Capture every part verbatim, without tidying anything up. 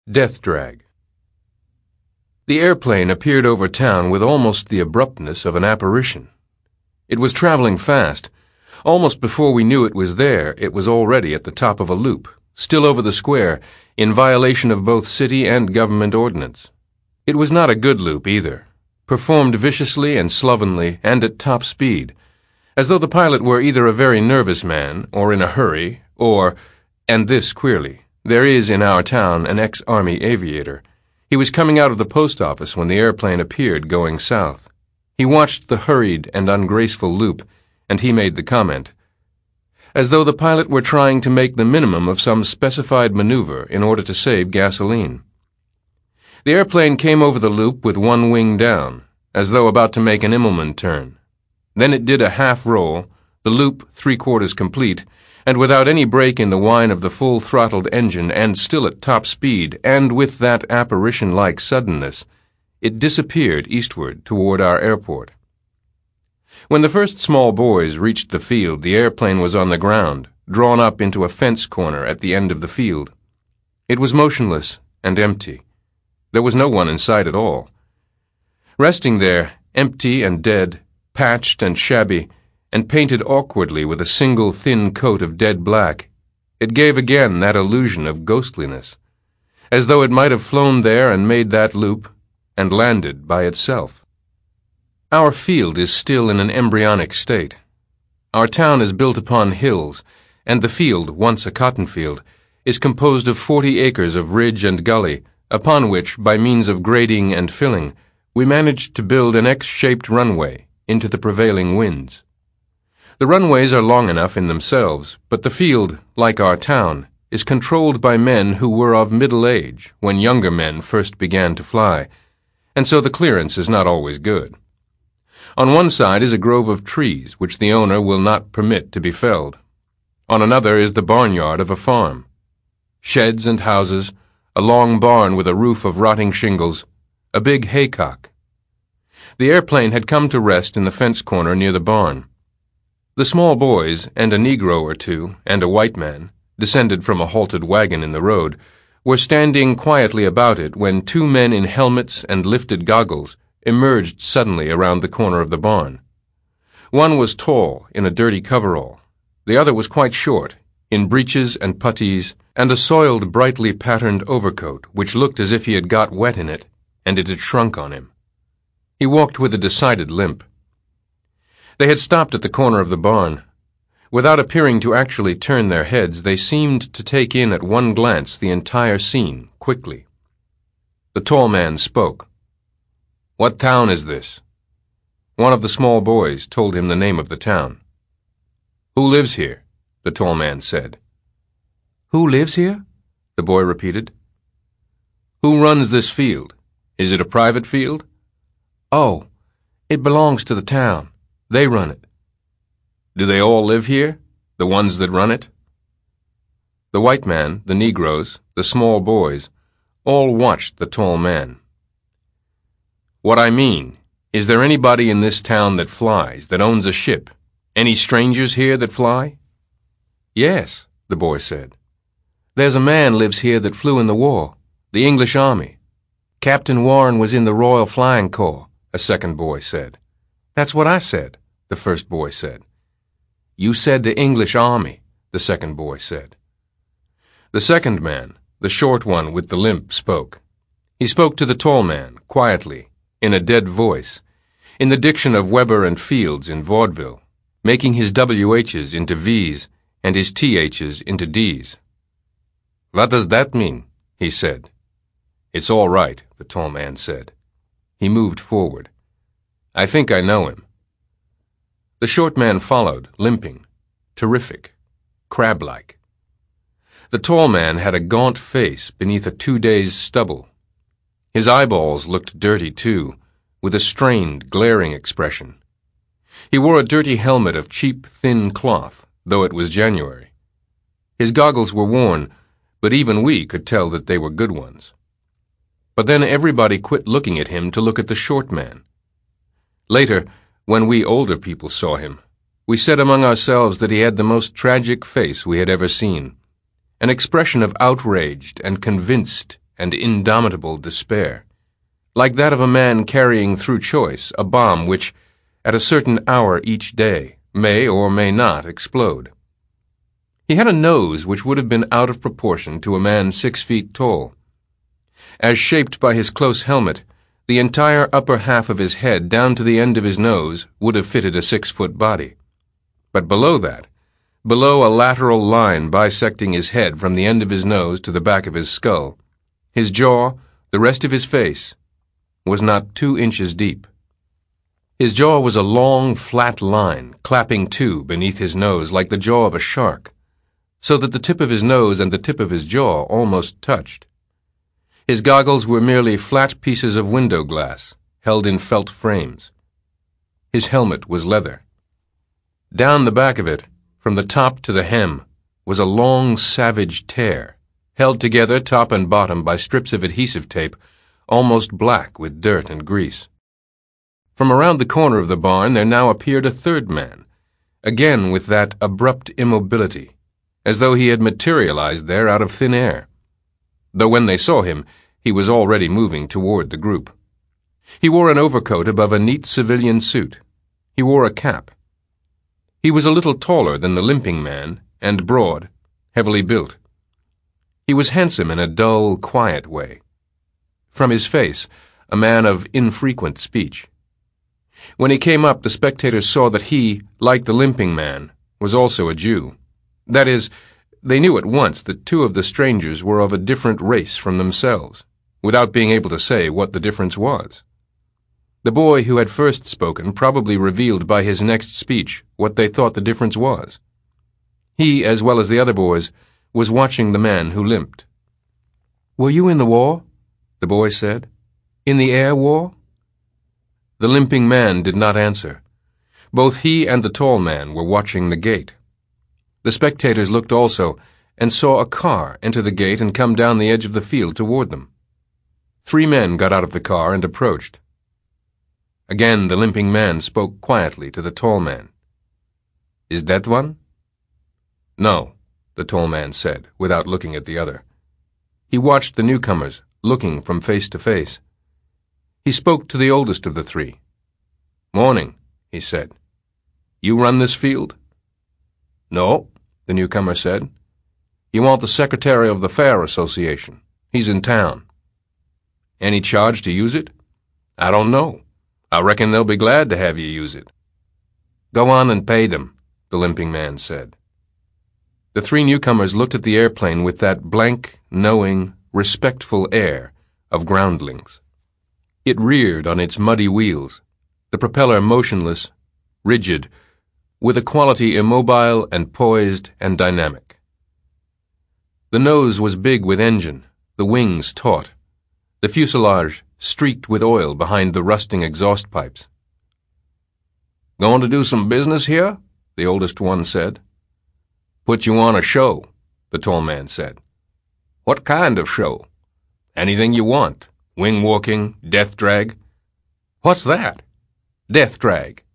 Death Drag. The airplane appeared over town with almost the abruptness of an apparition. It was traveling fast. Almost before we knew it was there, it was already at the top of a loop, still over the square, in violation of both city and government ordinance. It was not a good loop either, performed viciously and slovenly and at top speed, as though the pilot were either a very nervous man, or in a hurry, or, and this queerly, there is in our town an ex-army aviator. He was coming out of the post office when the airplane appeared going south. He watched the hurried and ungraceful loop, and he made the comment, as though the pilot were trying to make the minimum of some specified maneuver in order to save gasoline. The airplane came over the loop with one wing down, as though about to make an Immelman turn. Then it did a half roll, the loop three-quarters complete, and without any break in the whine of the full-throttled engine and still at top speed, and with that apparition-like suddenness, it disappeared eastward toward our airport. When the first small boys reached the field, the airplane was on the ground, drawn up into a fence corner at the end of the field. It was motionless and empty. There was no one in sight at all. Resting there, empty and dead, patched and shabby, and painted awkwardly with a single thin coat of dead black, it gave again that illusion of ghostliness, as though it might have flown there and made that loop, and landed by itself. Our field is still in an embryonic state. Our town is built upon hills, and the field, once a cotton field, is composed of forty acres of ridge and gully, upon which, by means of grading and filling, we managed to build an X-shaped runway into the prevailing winds. The runways are long enough in themselves, but the field, like our town, is controlled by men who were of middle age when younger men first began to fly, and so the clearance is not always good. On one side is a grove of trees which the owner will not permit to be felled. On another is the barnyard of a farm. Sheds and houses, a long barn with a roof of rotting shingles, a big haycock. The airplane had come to rest in the fence corner near the barn. The small boys, and a Negro or two, and a white man, descended from a halted wagon in the road, were standing quietly about it when two men in helmets and lifted goggles emerged suddenly around the corner of the barn. One was tall, in a dirty coverall. The other was quite short, in breeches and puttees, and a soiled, brightly patterned overcoat which looked as if he had got wet in it, and it had shrunk on him. He walked with a decided limp. They had stopped at the corner of the barn. Without appearing to actually turn their heads, they seemed to take in at one glance the entire scene, quickly. The tall man spoke. "What town is this?" One of the small boys told him the name of the town. "Who lives here?" the tall man said. "Who lives here?" the boy repeated. "Who runs this field? Is it a private field?" "Oh, it belongs to the town. They run it." "Do they all live here, the ones that run it?" The white man, the Negroes, the small boys, all watched the tall man. "What I mean, is there anybody in this town that flies, that owns a ship? Any strangers here that fly?" "Yes," the boy said. "There's a man lives here that flew in the war, the English Army. Captain Warren was in the Royal Flying Corps," a second boy said. "That's what I said," the first boy said. "You said the English Army," the second boy said. The second man, the short one with the limp, spoke. He spoke to the tall man, quietly, in a dead voice, in the diction of Weber and Fields in vaudeville, making his W H's into V's and his T H's into D's. "What does that mean?" he said. "It's all right," the tall man said. He moved forward. "I think I know him." The short man followed, limping, terrific, crab-like. The tall man had a gaunt face beneath a two-days stubble. His eyeballs looked dirty, too, with a strained, glaring expression. He wore a dirty helmet of cheap, thin cloth, though it was January. His goggles were worn, but even we could tell that they were good ones. But then everybody quit looking at him to look at the short man. Later, when we older people saw him, we said among ourselves that he had the most tragic face we had ever seen, an expression of outraged and convinced and indomitable despair, like that of a man carrying through choice a bomb which, at a certain hour each day, may or may not explode. He had a nose which would have been out of proportion to a man six feet tall. As shaped by his close helmet, the entire upper half of his head down to the end of his nose would have fitted a six-foot body. But below that, below a lateral line bisecting his head from the end of his nose to the back of his skull, his jaw, the rest of his face, was not two inches deep. His jaw was a long, flat line, clapping to beneath his nose like the jaw of a shark, so that the tip of his nose and the tip of his jaw almost touched. His goggles were merely flat pieces of window glass, held in felt frames. His helmet was leather. Down the back of it, from the top to the hem, was a long, savage tear, held together top and bottom by strips of adhesive tape, almost black with dirt and grease. From around the corner of the barn there now appeared a third man, again with that abrupt immobility, as though he had materialized there out of thin air, though when they saw him, he was already moving toward the group. He wore an overcoat above a neat civilian suit. He wore a cap. He was a little taller than the limping man, and broad, heavily built. He was handsome in a dull, quiet way. From his face, a man of infrequent speech. When he came up, the spectators saw that he, like the limping man, was also a Jew. That is, they knew at once that two of the strangers were of a different race from themselves, without being able to say what the difference was. The boy who had first spoken probably revealed by his next speech what they thought the difference was. He, as well as the other boys, was watching the man who limped. "Were you in the war?" the boy said. "In the air war?" The limping man did not answer. Both he and the tall man were watching the gate. The spectators looked also, and saw a car enter the gate and come down the edge of the field toward them. Three men got out of the car and approached. Again the limping man spoke quietly to the tall man. "Is that one?" "No," the tall man said, without looking at the other. He watched the newcomers, looking from face to face. He spoke to the oldest of the three. "Morning," he said. "You run this field?" "No," the newcomer said. "You want the secretary of the Fair Association. He's in town." "Any charge to use it?" "I don't know. I reckon they'll be glad to have you use it." "Go on and pay them," the limping man said. The three newcomers looked at the airplane with that blank, knowing, respectful air of groundlings. It reared on its muddy wheels, the propeller motionless, rigid, with a quality immobile and poised and dynamic. The nose was big with engine, the wings taut, the fuselage streaked with oil behind the rusting exhaust pipes. "Going to do some business here?" the oldest one said. "Put you on a show," the tall man said. "What kind of show?" "Anything you want. Wing walking, death drag." "What's that?" "Death drag."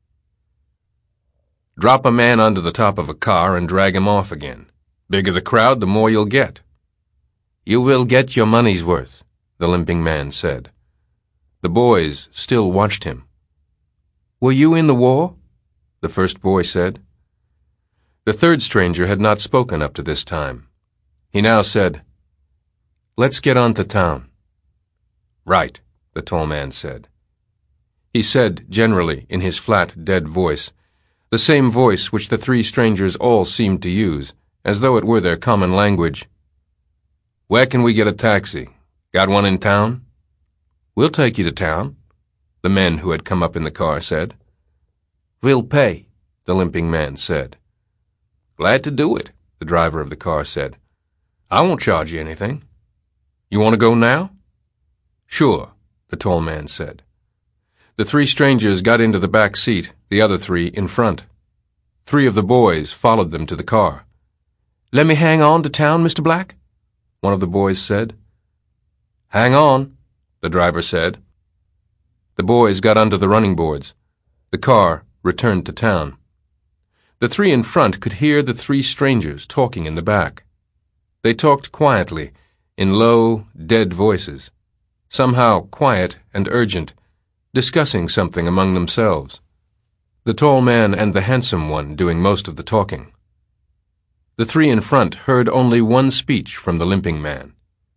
"Drop a man onto the top of a car and drag him off again. Bigger the crowd, the more you'll get." "You will get your money's worth," the limping man said. The boys still watched him. "Were you in the war?" the first boy said. The third stranger had not spoken up to this time. He now said, "Let's get on to town." "Right," the tall man said. He said, generally, in his flat, dead voice, the same voice which the three strangers all seemed to use, as though it were their common language. "Where can we get a taxi? Got one in town?" "We'll take you to town," the men who had come up in the car said. "We'll pay," the limping man said. "Glad to do it," the driver of the car said. "I won't charge you anything." "You want to go now?" "Sure," the tall man said. The three strangers got into the back seat, the other three in front. Three of the boys followed them to the car. "Let me hang on to town, Mister Black?" one of the boys said. "Hang on," the driver said. The boys got onto the running boards. The car returned to town. The three in front could hear the three strangers talking in the back. They talked quietly, in low, dead voices, somehow quiet and urgent, discussing something among themselves. The tall man and the handsome one doing most of the talking. The three in front heard only one speech from the limping man.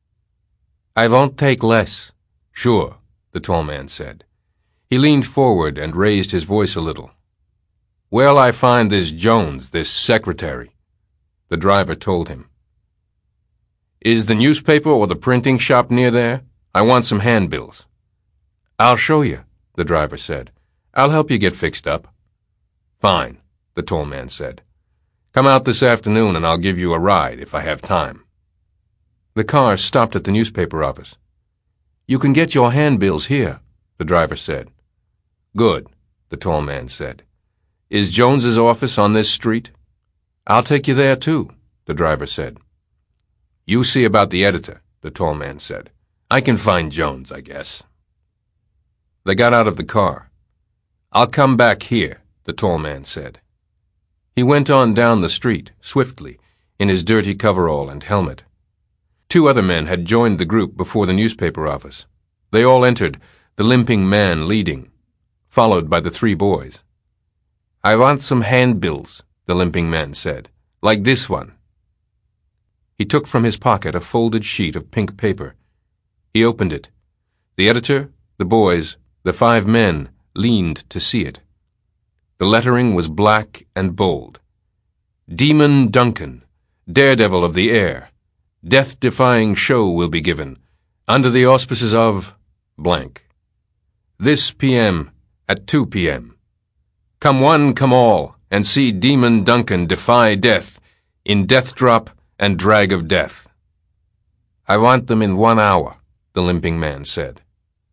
"I won't take less." "Sure," the tall man said. He leaned forward and raised his voice a little. "Where'll I find this Jones, this secretary?" The driver told him. "Is the newspaper or the printing shop near there? I want some handbills." "I'll show you," the driver said. "I'll help you get fixed up." "Fine," the tall man said. "Come out this afternoon and I'll give you a ride if I have time." The car stopped at the newspaper office. "You can get your handbills here," the driver said. "Good," the tall man said. "Is Jones's office on this street?" "I'll take you there, too," the driver said. "You see about the editor," the tall man said. "I can find Jones, I guess." They got out of the car. "I'll come back here," the tall man said. He went on down the street, swiftly, in his dirty coverall and helmet. Two other men had joined the group before the newspaper office. They all entered, the limping man leading, followed by the three boys. "I want some handbills," the limping man said, "like this one." He took from his pocket a folded sheet of pink paper. He opened it. The editor, the boys, the five men leaned to see it. The lettering was black and bold. "Demon Duncan, daredevil of the air. Death-defying show will be given, under the auspices of blank. This P M at two P M Come one, come all, and see Demon Duncan defy death in Death Drop and Drag of Death." "I want them in one hour," the limping man said.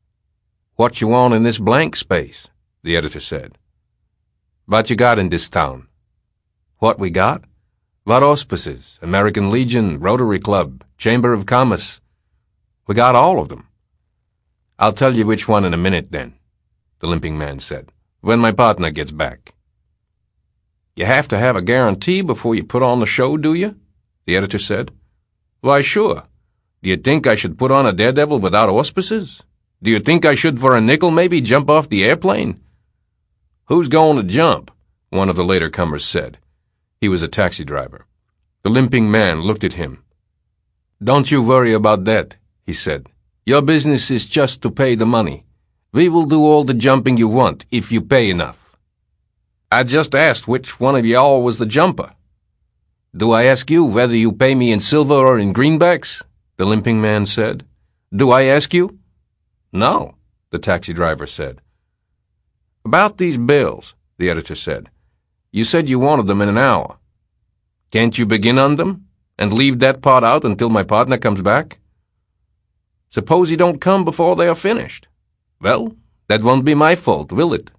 "What you want in this blank space?" the editor said. "What you got in this town?" "What we got? What auspices? American Legion, Rotary Club, Chamber of Commerce. We got all of them." "I'll tell you which one in a minute, then," the limping man said, "when my partner gets back." "You have to have a guarantee before you put on the show, do you?" the editor said. "Why, sure. Do you think I should put on a daredevil without auspices? Do you think I should for a nickel maybe jump off the airplane?" "Who's going to jump?" one of the later comers said. He was a taxi driver. The limping man looked at him. "Don't you worry about that," he said. "Your business is just to pay the money. We will do all the jumping you want if you pay enough." "I just asked which one of y'all was the jumper." "Do I ask you whether you pay me in silver or in greenbacks?" the limping man said. "Do I ask you?" "No," the taxi driver said. "About these bills," the editor said. "You said you wanted them in an hour. Can't you begin on them and leave that part out until my partner comes back?" "Suppose he don't come before they are finished?" "Well, that won't be my fault, will it?"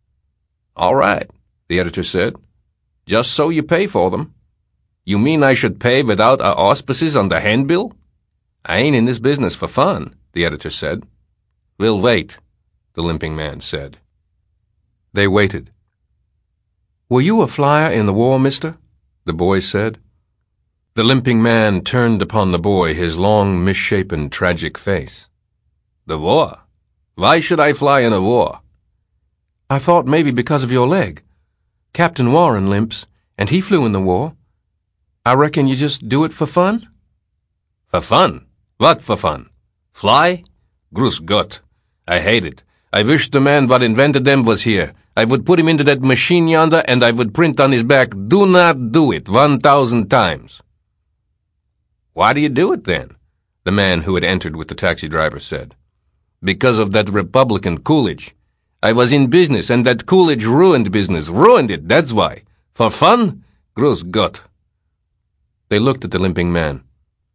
"All right," the editor said. "Just so you pay for them." "You mean I should pay without our auspices on the handbill?" "I ain't in this business for fun," the editor said. "We'll wait," the limping man said. They waited. "Were you a flyer in the war, mister?" the boy said. The limping man turned upon the boy his long, misshapen, tragic face. "The war? Why should I fly in a war?" "I thought maybe because of your leg. Captain Warren limps, and he flew in the war. I reckon you just do it for fun?" "For fun? What for fun? Fly? Gruß Gott. I hate it. I wish the man what invented them was here. I would put him into that machine yonder, and I would print on his back, 'Do not do it,' one thousand times." "Why do you do it, then?" the man who had entered with the taxi driver said. "Because of that Republican Coolidge. I was in business, and that Coolidge ruined business, ruined it, that's why. For fun? Gruß Gott." They looked at the limping man.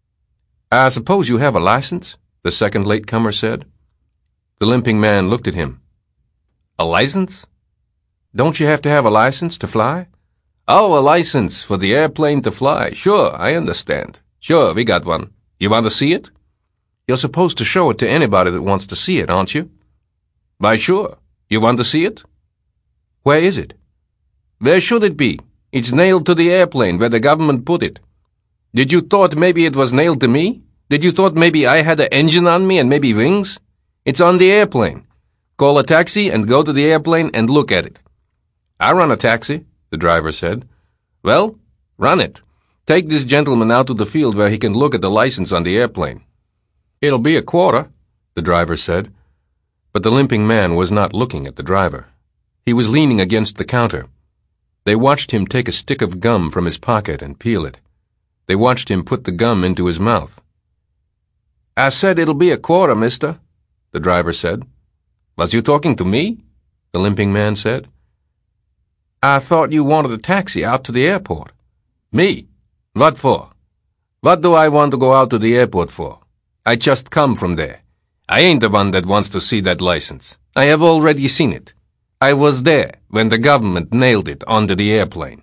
"I suppose you have a license?" the second latecomer said. The limping man looked at him. "A license? Don't you have to have a license to fly?" "Oh, a license for the airplane to fly. Sure, I understand. Sure, we got one. You want to see it?" "You're supposed to show it to anybody that wants to see it, aren't you?" "Why, sure. You want to see it?" "Where is it?" "Where should it be? It's nailed to the airplane where the government put it. Did you thought maybe it was nailed to me? Did you thought maybe I had an engine on me and maybe wings? It's on the airplane. Call a taxi and go to the airplane and look at it. I run a taxi, the driver said. Well, run it. Take this gentleman out to the field where he can look at the license on the airplane. It'll be a quarter, the driver said. But the limping man was not looking at the driver. He was leaning against the counter. They watched him take a stick of gum from his pocket and peel it. They watched him put the gum into his mouth. I said it'll be a quarter, mister, the driver said. Was you talking to me? The limping man said. I thought you wanted a taxi out to the airport. Me? What for? What do I want to go out to the airport for? I just come from there. I ain't the one that wants to see that license. I have already seen it. I was there when the government nailed it onto the airplane.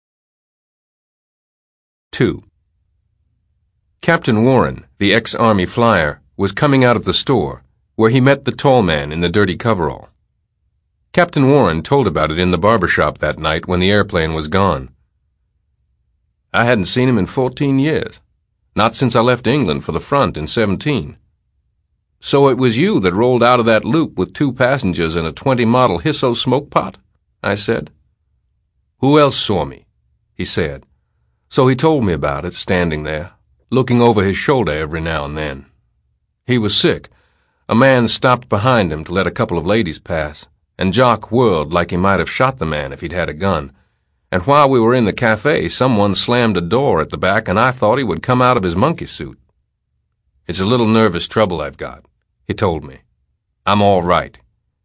Two. Captain Warren, the ex-Army flyer, was coming out of the store, where he met the tall man in the dirty coverall. Captain Warren told about it in the barber shop that night when the airplane was gone. I hadn't seen him in fourteen years, not since I left England for the front in seventeen. So it was you that rolled out of that loop with two passengers and a twenty model Hisso smoke pot? I said. Who else saw me? He said. So he told me about it, standing there, looking over his shoulder every now and then. He was sick. A man stopped behind him to let a couple of ladies pass, and Jock whirled like he might have shot the man if he'd had a gun. And while we were in the cafe, someone slammed a door at the back, and I thought he would come out of his monkey suit. It's a little nervous trouble I've got, he told me. I'm all right.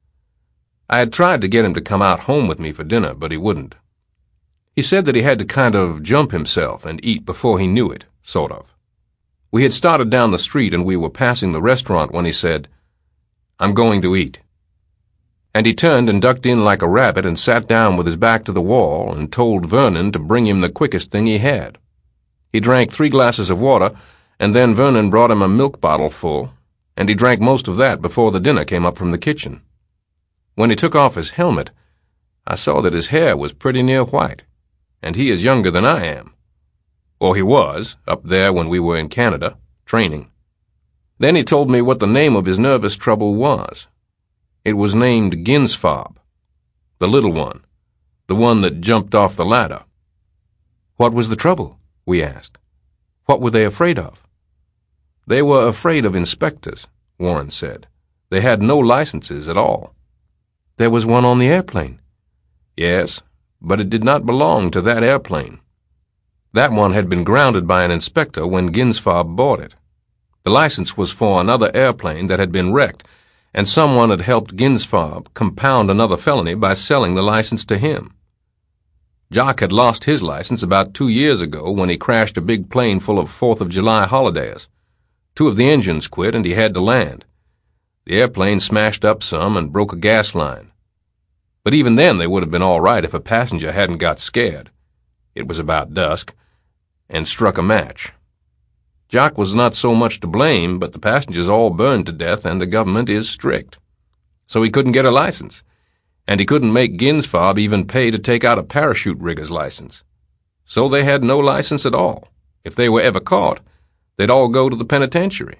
I had tried to get him to come out home with me for dinner, but he wouldn't. He said that he had to kind of jump himself and eat before he knew it, sort of. We had started down the street and we were passing the restaurant when he said, I'm going to eat. And he turned and ducked in like a rabbit and sat down with his back to the wall and told Vernon to bring him the quickest thing he had. He drank three glasses of water, and then Vernon brought him a milk bottle full, and he drank most of that before the dinner came up from the kitchen. When he took off his helmet, I saw that his hair was pretty near white, and he is younger than I am. Or he was, up there when we were in Canada, training. Then he told me what the name of his nervous trouble was. It was named Ginsfob, the little one, the one that jumped off the ladder. What was the trouble? We asked. What were they afraid of? They were afraid of inspectors, Warren said. They had no licenses at all. There was one on the airplane. Yes, but it did not belong to that airplane. That one had been grounded by an inspector when Ginsfob bought it. The license was for another airplane that had been wrecked, and someone had helped Ginsfob compound another felony by selling the license to him. Jock had lost his license about two years ago when he crashed a big plane full of Fourth of July holidayers. Two of the engines quit and he had to land. The airplane smashed up some and broke a gas line. But even then they would have been all right if a passenger hadn't got scared. It was about dusk, and struck a match. Jock was not so much to blame, but the passengers all burned to death and the government is strict. So he couldn't get a license, and he couldn't make Ginsfob even pay to take out a parachute rigger's license. So they had no license at all. If they were ever caught, they'd all go to the penitentiary.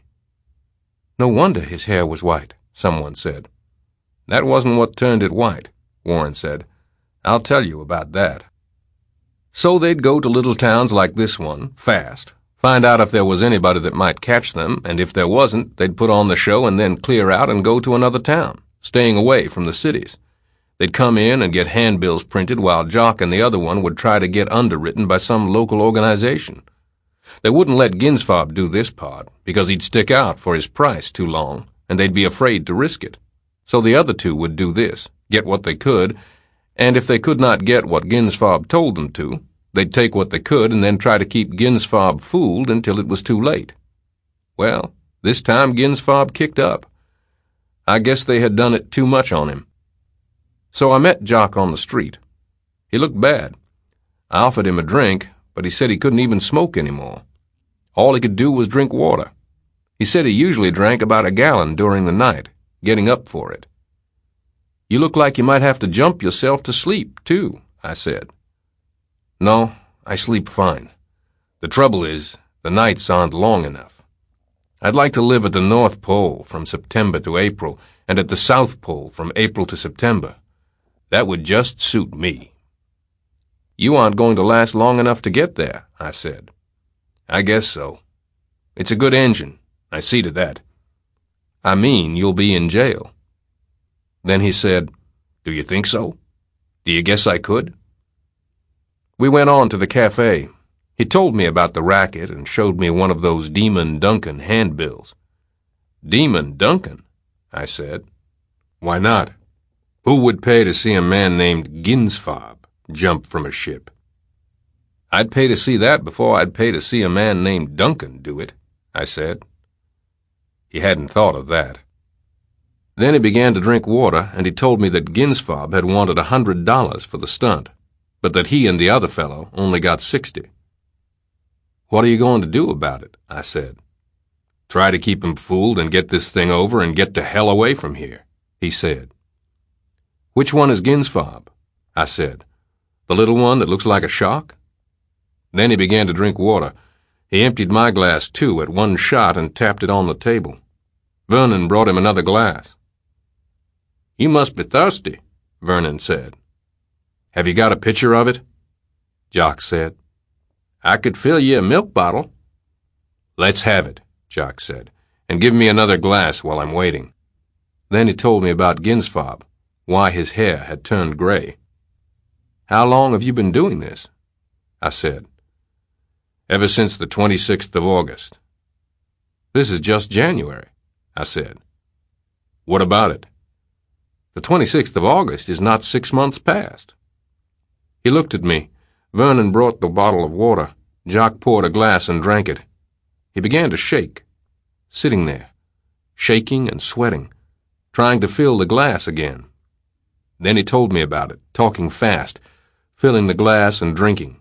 No wonder his hair was white, someone said. That wasn't what turned it white, Warren said. I'll tell you about that. So they'd go to little towns like this one, fast, find out if there was anybody that might catch them, and if there wasn't, they'd put on the show and then clear out and go to another town, staying away from the cities. They'd come in and get handbills printed while Jock and the other one would try to get underwritten by some local organization. They wouldn't let Ginsfob do this part, because he'd stick out for his price too long, and they'd be afraid to risk it. So the other two would do this, get what they could, and if they could not get what Ginsfob told them to, they'd take what they could and then try to keep Ginsfob fooled until it was too late. Well, this time Ginsfob kicked up. I guess they had done it too much on him. So I met Jock on the street. He looked bad. I offered him a drink, but he said he couldn't even smoke anymore. All he could do was drink water. He said he usually drank about a gallon during the night, getting up for it. You look like you might have to jump yourself to sleep, too, I said. No, I sleep fine. The trouble is, the nights aren't long enough. I'd like to live at the North Pole from September to April, and at the South Pole from April to September. That would just suit me." "You aren't going to last long enough to get there," I said. "I guess so. It's a good engine. I see to that." "I mean, you'll be in jail." Then he said, "Do you think so? Do you guess I could?" We went on to the cafe. He told me about the racket and showed me one of those Demon Duncan handbills. "Demon Duncan?" I said. "Why not? Who would pay to see a man named Ginsfob jump from a ship?" "I'd pay to see that before I'd pay to see a man named Duncan do it," I said. He hadn't thought of that. Then he began to drink water, and he told me that Ginsfob had wanted a hundred dollars for the stunt, but that he and the other fellow only got sixty. "What are you going to do about it?" I said. "Try to keep him fooled and get this thing over and get to hell away from here," he said. "Which one is Ginsfob?" I said. "The little one that looks like a shark?" Then he began to drink water. He emptied my glass, too, at one shot and tapped it on the table. Vernon brought him another glass. "You must be thirsty," Vernon said. "Have you got a picture of it?" Jock said. "I could fill you a milk bottle." "Let's have it," Jock said, "and give me another glass while I'm waiting." Then he told me about Ginsfob, why his hair had turned gray. "How long have you been doing this?" I said. "Ever since the twenty-sixth of August." "This is just January," I said. "What about it?" "The twenty-sixth of August is not six months past." He looked at me. Vernon brought the bottle of water. Jock poured a glass and drank it. He began to shake, sitting there, shaking and sweating, trying to fill the glass again. Then he told me about it, talking fast, filling the glass and drinking.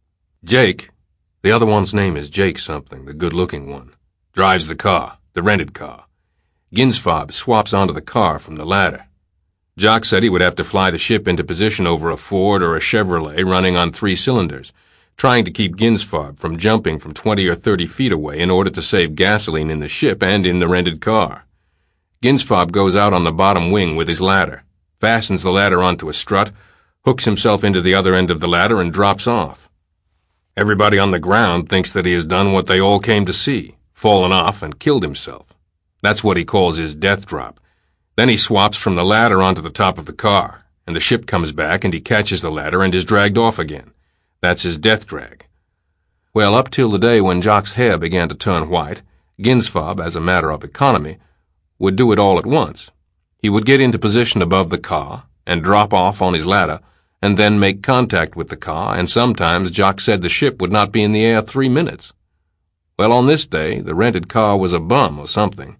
"Jake, the other one's name is Jake something, the good-looking one, drives the car, the rented car. Ginsfob swaps onto the car from the ladder. Jock said he would have to fly the ship into position over a Ford or a Chevrolet running on three cylinders, trying to keep Ginsfob from jumping from twenty or thirty feet away in order to save gasoline in the ship and in the rented car. Ginsfob goes out on the bottom wing with his ladder, fastens the ladder onto a strut, hooks himself into the other end of the ladder, and drops off. Everybody on the ground thinks that he has done what they all came to see, fallen off and killed himself. That's what he calls his death drop. Then he swaps from the ladder onto the top of the car, and the ship comes back and he catches the ladder and is dragged off again. That's his death drag. Well, up till the day when Jock's hair began to turn white, Ginsfob, as a matter of economy, would do it all at once. He would get into position above the car and drop off on his ladder and then make contact with the car, and sometimes Jock said the ship would not be in the air three minutes. Well, on this day, the rented car was a bum or something.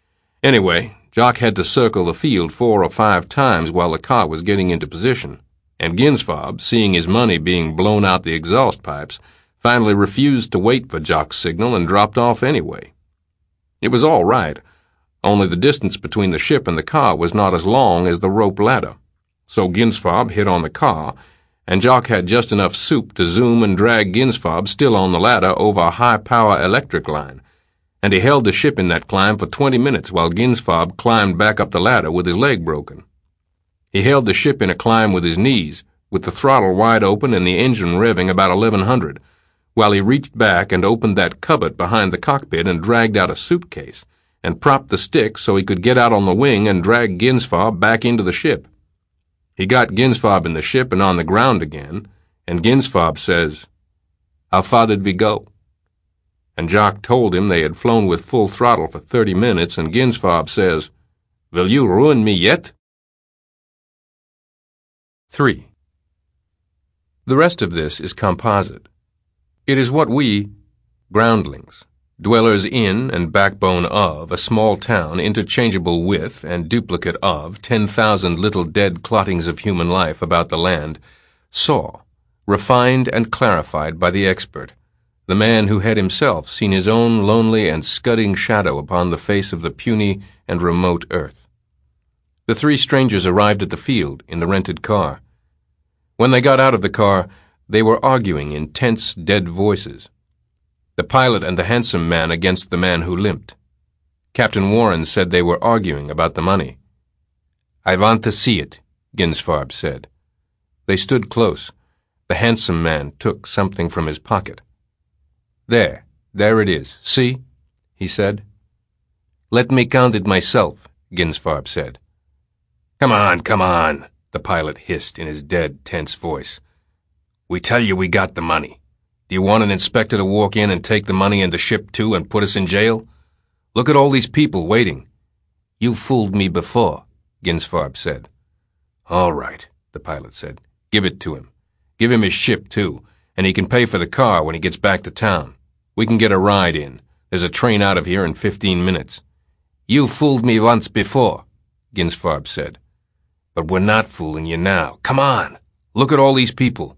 Anyway, Jock had to circle the field four or five times while the car was getting into position, and Ginsfob, seeing his money being blown out the exhaust pipes, finally refused to wait for Jock's signal and dropped off anyway. It was all right, only the distance between the ship and the car was not as long as the rope ladder. So Ginsfob hit on the car, and Jock had just enough soup to zoom and drag Ginsfob still on the ladder over a high-power electric line, and he held the ship in that climb for twenty minutes while Ginsfob climbed back up the ladder with his leg broken. He held the ship in a climb with his knees, with the throttle wide open and the engine revving about eleven hundred, while he reached back and opened that cupboard behind the cockpit and dragged out a suitcase, and propped the stick so he could get out on the wing and drag Ginsfob back into the ship. He got Ginsfob in the ship and on the ground again, and Ginsfob says, "How far did we go?" And Jock told him they had flown with full throttle for thirty minutes, and Ginsfob says, "Will you ruin me yet?" Three. The rest of this is composite. It is what we, groundlings, dwellers in and backbone of a small town interchangeable with and duplicate of ten thousand little dead clottings of human life about the land, saw, refined and clarified by the expert, the man who had himself seen his own lonely and scudding shadow upon the face of the puny and remote earth. The three strangers arrived at the field in the rented car. When they got out of the car, they were arguing in tense, dead voices. The pilot and the handsome man against the man who limped, Captain Warren said they were arguing about the money. "I want to see it," Ginsfarb said. They stood close. The handsome man took something from his pocket. "There, there it is. See?" he said. "Let me count it myself," Ginsfarb said. "Come on, come on," the pilot hissed in his dead, tense voice. "We tell you we got the money. Do you want an inspector to walk in and take the money and the ship too and put us in jail? Look at all these people waiting." "You fooled me before," Ginsfarb said. "All right," the pilot said. "Give it to him. Give him his ship too, and he can pay for the car when he gets back to town. We can get a ride in. There's a train out of here in fifteen minutes. "You fooled me once before," Ginsfarb said. "But we're not fooling you now. Come on. Look at all these people."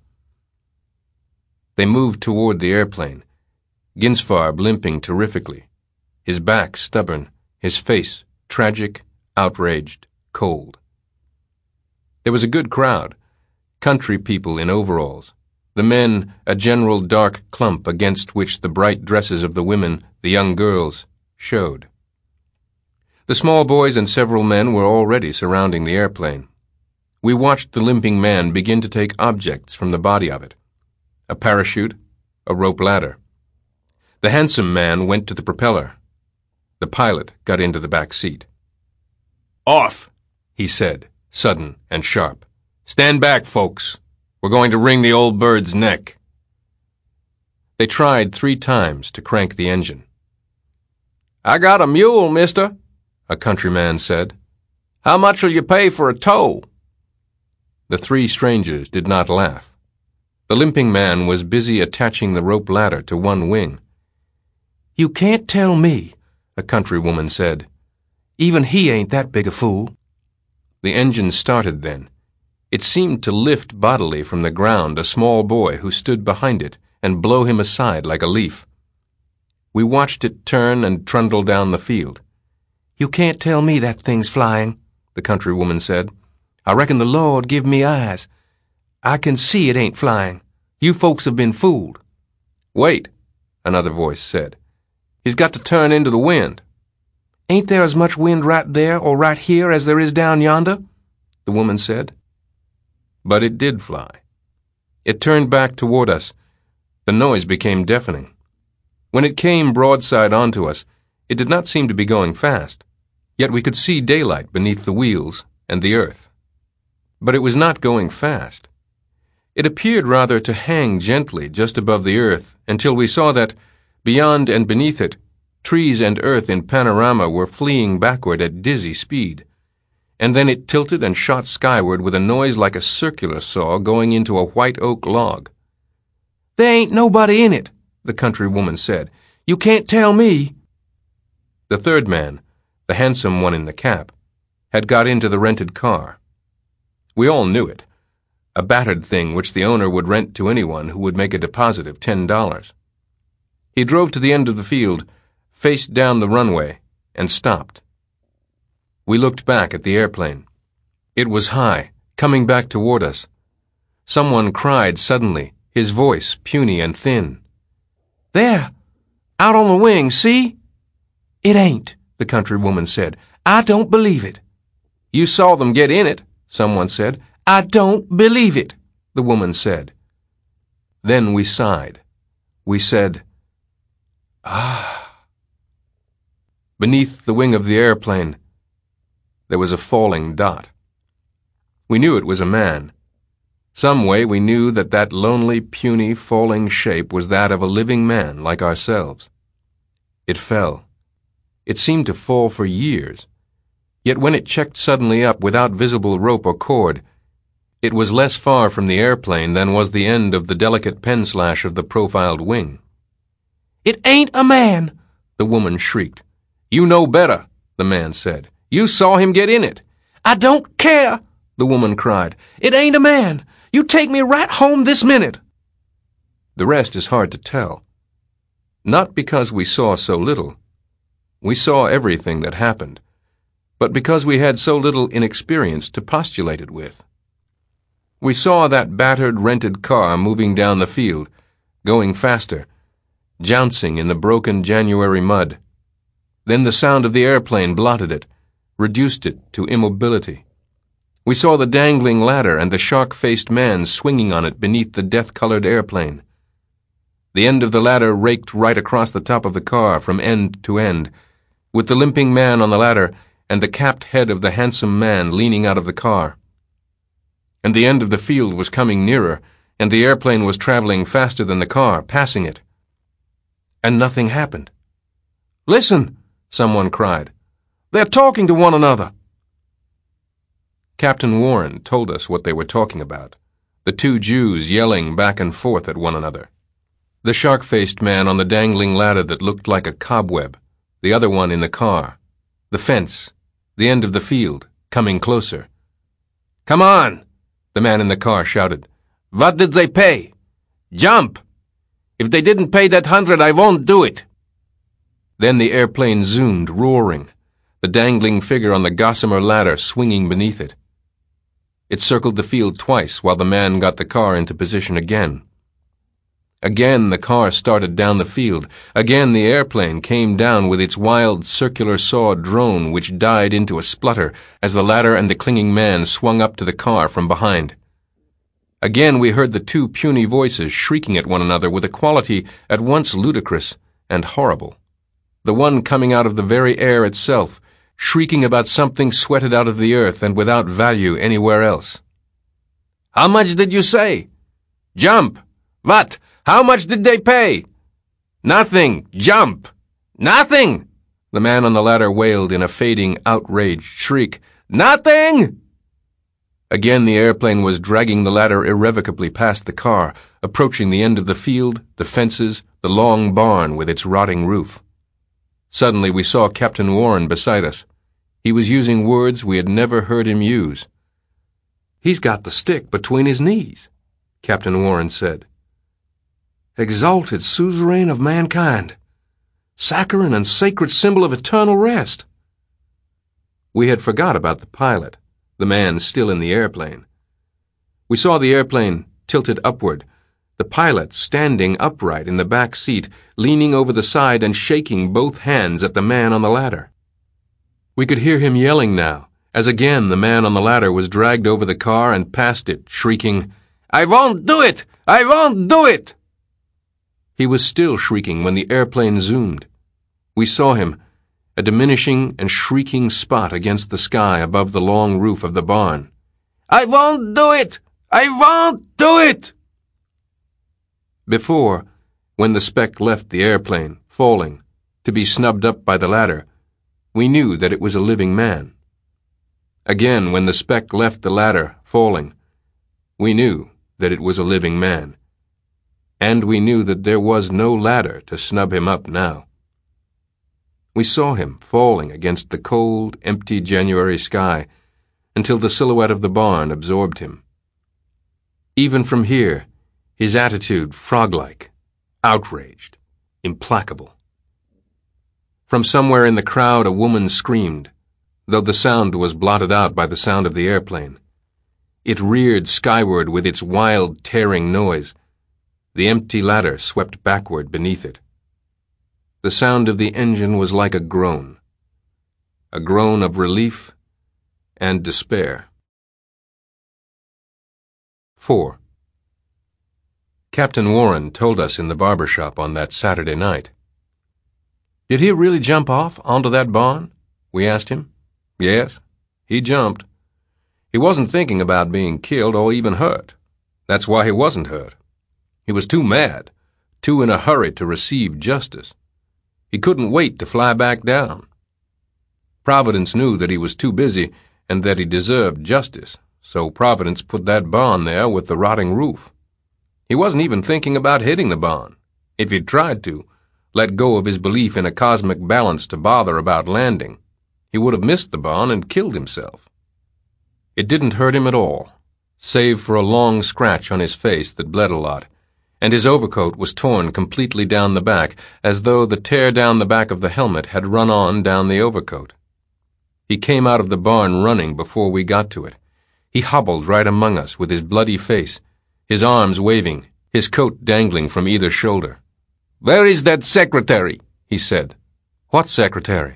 They moved toward the airplane, Ginsfarb limping terrifically, his back stubborn, his face tragic, outraged, cold. There was a good crowd, country people in overalls, the men a general dark clump against which the bright dresses of the women, the young girls, showed. The small boys and several men were already surrounding the airplane. We watched the limping man begin to take objects from the body of it. A parachute, a rope ladder. The handsome man went to the propeller. The pilot got into the back seat. "Off," he said, sudden and sharp. "Stand back, folks. We're going to wring the old bird's neck." They tried three times to crank the engine. "I got a mule, mister," a countryman said. "How much'll you pay for a tow?" The three strangers did not laugh. The limping man was busy attaching the rope ladder to one wing. "You can't tell me," a countrywoman said. "Even he ain't that big a fool." The engine started then. It seemed to lift bodily from the ground a small boy who stood behind it and blow him aside like a leaf. We watched it turn and trundle down the field. "You can't tell me that thing's flying," the countrywoman said. "I reckon the Lord give me eyes. I can see it ain't flying. You folks have been fooled." "Wait," another voice said. "He's got to turn into the wind." "Ain't there as much wind right there or right here as there is down yonder?" the woman said. But it did fly. It turned back toward us. The noise became deafening. When it came broadside onto us, it did not seem to be going fast. Yet we could see daylight beneath the wheels and the earth. But it was not going fast. It appeared rather to hang gently just above the earth until we saw that, beyond and beneath it, trees and earth in panorama were fleeing backward at dizzy speed. And then it tilted and shot skyward with a noise like a circular saw going into a white oak log. "There ain't nobody in it," the countrywoman said. "You can't tell me." The third man, the handsome one in the cap, had got into the rented car. We all knew it, a battered thing which the owner would rent to anyone who would make a deposit of ten dollars. He drove to the end of the field, faced down the runway, and stopped. We looked back at the airplane. It was high, coming back toward us. Someone cried suddenly, his voice puny and thin. "There! Out on the wing, see?" "It ain't," the countrywoman said. "I don't believe it." "You saw them get in it," someone said. "I don't believe it," the woman said. Then we sighed. We said, "Ah." Beneath the wing of the airplane, there was a falling dot. We knew it was a man. Some way we knew that that lonely, puny, falling shape was that of a living man like ourselves. It fell. It seemed to fall for years. Yet when it checked suddenly up without visible rope or cord, it was less far from the airplane than was the end of the delicate pen slash of the profiled wing. "It ain't a man!" the woman shrieked. "You know better," the man said. "You saw him get in it." "I don't care," the woman cried. "It ain't a man. You take me right home this minute." The rest is hard to tell. Not because we saw so little. We saw everything that happened, but because we had so little inexperience to postulate it with. We saw that battered rented car moving down the field, going faster, jouncing in the broken January mud. Then the sound of the airplane blotted it, reduced it to immobility. We saw the dangling ladder and the shark-faced man swinging on it beneath the death-colored airplane. The end of the ladder raked right across the top of the car from end to end, with the limping man on the ladder and the capped head of the handsome man leaning out of the car. And the end of the field was coming nearer, and the airplane was traveling faster than the car, passing it. And nothing happened. "Listen!" someone cried. "They're talking to one another." Captain Warren told us what they were talking about, the two Jews yelling back and forth at one another. The shark-faced man on the dangling ladder that looked like a cobweb, the other one in the car, the fence, the end of the field, coming closer. "Come on!" the man in the car shouted. "What did they pay? Jump! If they didn't pay that hundred, I won't do it." Then the airplane zoomed, roaring, the dangling figure on the gossamer ladder swinging beneath it. It circled the field twice while the man got the car into position again. Again the car started down the field. Again the airplane came down with its wild circular saw drone, which died into a splutter as the ladder and the clinging man swung up to the car from behind. Again we heard the two puny voices shrieking at one another with a quality at once ludicrous and horrible. The one coming out of the very air itself, shrieking about something sweated out of the earth and without value anywhere else. "How much did you say? Jump! What? How much did they pay?" "Nothing! Jump! Nothing!" The man on the ladder wailed in a fading, outraged shriek. "Nothing!" Again the airplane was dragging the ladder irrevocably past the car, approaching the end of the field, the fences, the long barn with its rotting roof. Suddenly we saw Captain Warren beside us. He was using words we had never heard him use. "He's got the stick between his knees," Captain Warren said. "Exalted suzerain of mankind, saccharine and sacred symbol of eternal rest." We had forgot about the pilot, the man still in the airplane. We saw the airplane tilted upward, the pilot standing upright in the back seat, leaning over the side and shaking both hands at the man on the ladder. We could hear him yelling now, as again the man on the ladder was dragged over the car and past it, shrieking, "I won't do it! I won't do it!" He was still shrieking when the airplane zoomed. We saw him, a diminishing and shrieking spot against the sky above the long roof of the barn. "I won't do it! I won't do it!" Before, when the speck left the airplane, falling, to be snubbed up by the ladder, we knew that it was a living man. Again, when the speck left the ladder, falling, we knew that it was a living man. And we knew that there was no ladder to snub him up now. We saw him falling against the cold, empty January sky until the silhouette of the barn absorbed him. Even from here, his attitude frog-like, outraged, implacable. From somewhere in the crowd a woman screamed, though the sound was blotted out by the sound of the airplane. It reared skyward with its wild, tearing noise. The empty ladder swept backward beneath it. The sound of the engine was like a groan, a groan of relief and despair. Four. Captain Warren told us in the barber shop on that Saturday night. "Did he really jump off onto that barn?" we asked him. "Yes, he jumped. He wasn't thinking about being killed or even hurt. That's why he wasn't hurt. He was too mad, too in a hurry to receive justice. He couldn't wait to fly back down. Providence knew that he was too busy and that he deserved justice, so Providence put that barn there with the rotting roof. He wasn't even thinking about hitting the barn. If he'd tried to, let go of his belief in a cosmic balance to bother about landing, he would have missed the barn and killed himself. It didn't hurt him at all, save for a long scratch on his face that bled a lot, and his overcoat was torn completely down the back, as though the tear down the back of the helmet had run on down the overcoat. He came out of the barn running before we got to it. He hobbled right among us with his bloody face, his arms waving, his coat dangling from either shoulder. "Where is that secretary?" he said. "What secretary?"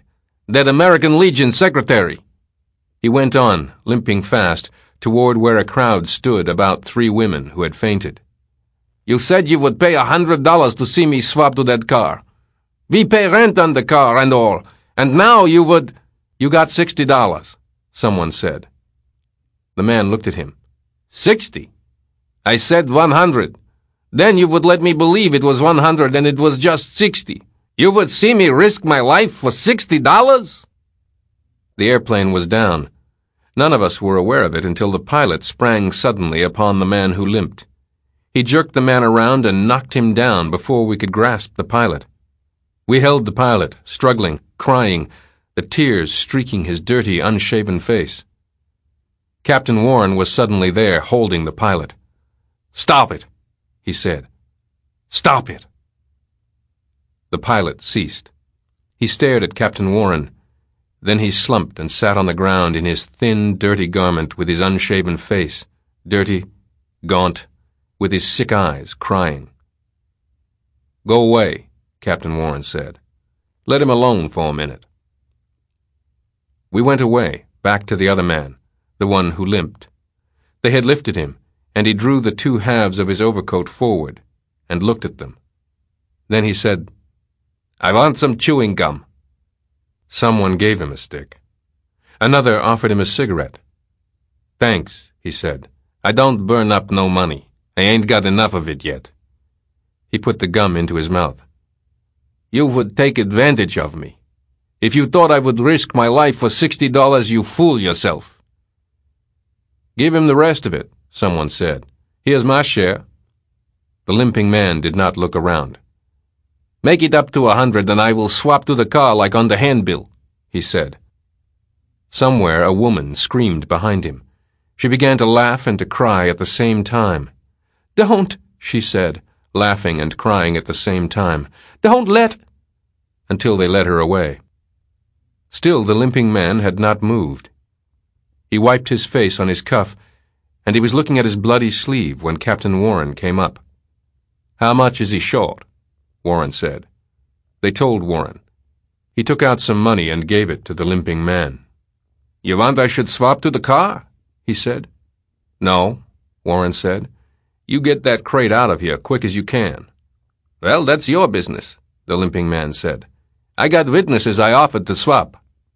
That American Legion secretary." He went on, limping fast, toward where a crowd stood about three women who had fainted. "You said you would pay a hundred dollars to see me swap to that car. We pay rent on the car and all, and now you would—" "You got sixty dollars, someone said. The man looked at him. "Sixty? I said one hundred. Then you would let me believe it was one hundred and it was just sixty. You would see me risk my life for sixty dollars? The airplane was down. None of us were aware of it until the pilot sprang suddenly upon the man who limped. He jerked the man around and knocked him down before we could grasp the pilot. We held the pilot, struggling, crying, the tears streaking his dirty, unshaven face. Captain Warren was suddenly there, holding the pilot. "Stop it," he said. "Stop it." The pilot ceased. He stared at Captain Warren. Then he slumped and sat on the ground in his thin, dirty garment with his unshaven face, dirty, gaunt, with his sick eyes, crying. "Go away," Captain Warren said. "Let him alone for a minute." We went away, back to the other man, the one who limped. They had lifted him, and he drew the two halves of his overcoat forward and looked at them. Then he said, "I want some chewing gum." Someone gave him a stick. Another offered him a cigarette. "Thanks," he said. "I don't burn up no money. I ain't got enough of it yet." He put the gum into his mouth. "You would take advantage of me. If you thought I would risk my life for sixty dollars, you fool yourself." "Give him the rest of it," someone said. "Here's my share." The limping man did not look around. "Make it up to a hundred and I will swap to the car like on the handbill," he said. Somewhere a woman screamed behind him. She began to laugh and to cry at the same time. "Don't," she said, laughing and crying at the same time. "Don't let—" until they led her away. Still the limping man had not moved. He wiped his face on his cuff, and he was looking at his bloody sleeve when Captain Warren came up. "How much is he short?" Warren said. They told Warren. He took out some money and gave it to the limping man. "You want I should swap to the car?" he said. "No," Warren said. "You get that crate out of here quick as you can." "Well, that's your business," the limping man said. "I got witnesses I offered to swap."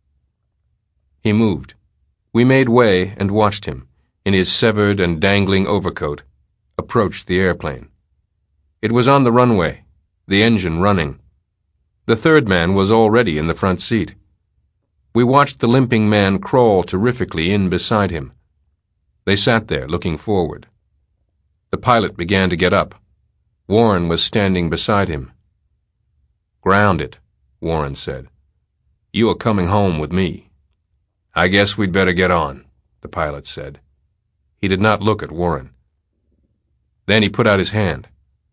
He moved. We made way and watched him, in his severed and dangling overcoat, approach the airplane. It was on the runway, the engine running. The third man was already in the front seat. We watched the limping man crawl terrifically in beside him. They sat there, looking forward. The pilot began to get up. Warren was standing beside him. "Ground it," Warren said. "You are coming home with me." "I guess we'd better get on," the pilot said. He did not look at Warren. Then he put out his hand.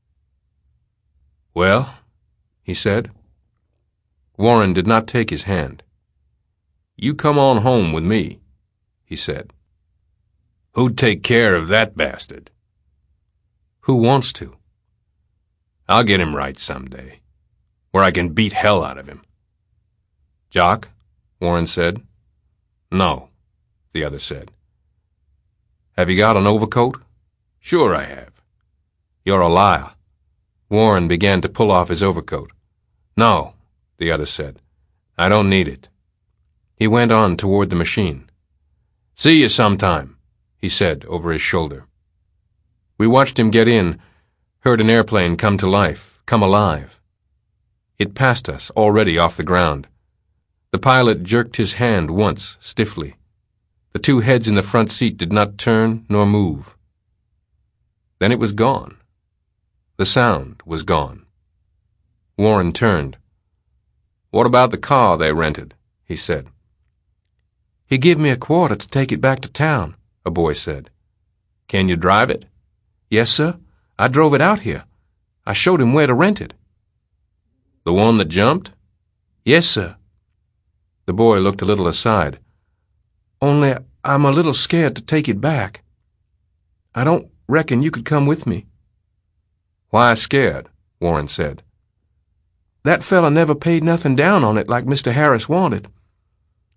"Well?" he said. Warren did not take his hand. "You come on home with me," he said. "Who'd take care of that bastard?" "Who wants to?" "I'll get him right someday, where I can beat hell out of him." "Jock?" Warren said. "No," the other said. "Have you got an overcoat?" "Sure I have." "You're a liar." Warren began to pull off his overcoat. "No," the other said. "I don't need it." He went on toward the machine. "See you sometime," he said over his shoulder. We watched him get in, heard an airplane come to life, come alive. It passed us, already off the ground. The pilot jerked his hand once, stiffly. The two heads in the front seat did not turn nor move. Then it was gone. The sound was gone. Warren turned. "What about the car they rented?" he said. "He give me a quarter to take it back to town," a boy said. "Can you drive it?" "Yes, sir. I drove it out here. I showed him where to rent it." "The one that jumped?" "Yes, sir." The boy looked a little aside. "Only I'm a little scared to take it back. I don't reckon you could come with me." "Why scared?" Warren said. "That fella never paid nothing down on it like Mister Harris wanted.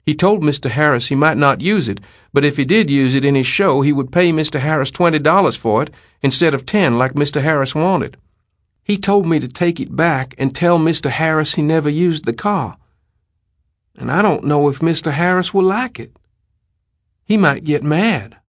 He told Mister Harris he might not use it, but if he did use it in his show, he would pay Mister Harris twenty dollars for it instead of ten like Mister Harris wanted. He told me to take it back and tell Mister Harris he never used the car. And I don't know if Mister Harris will like it. He might get mad.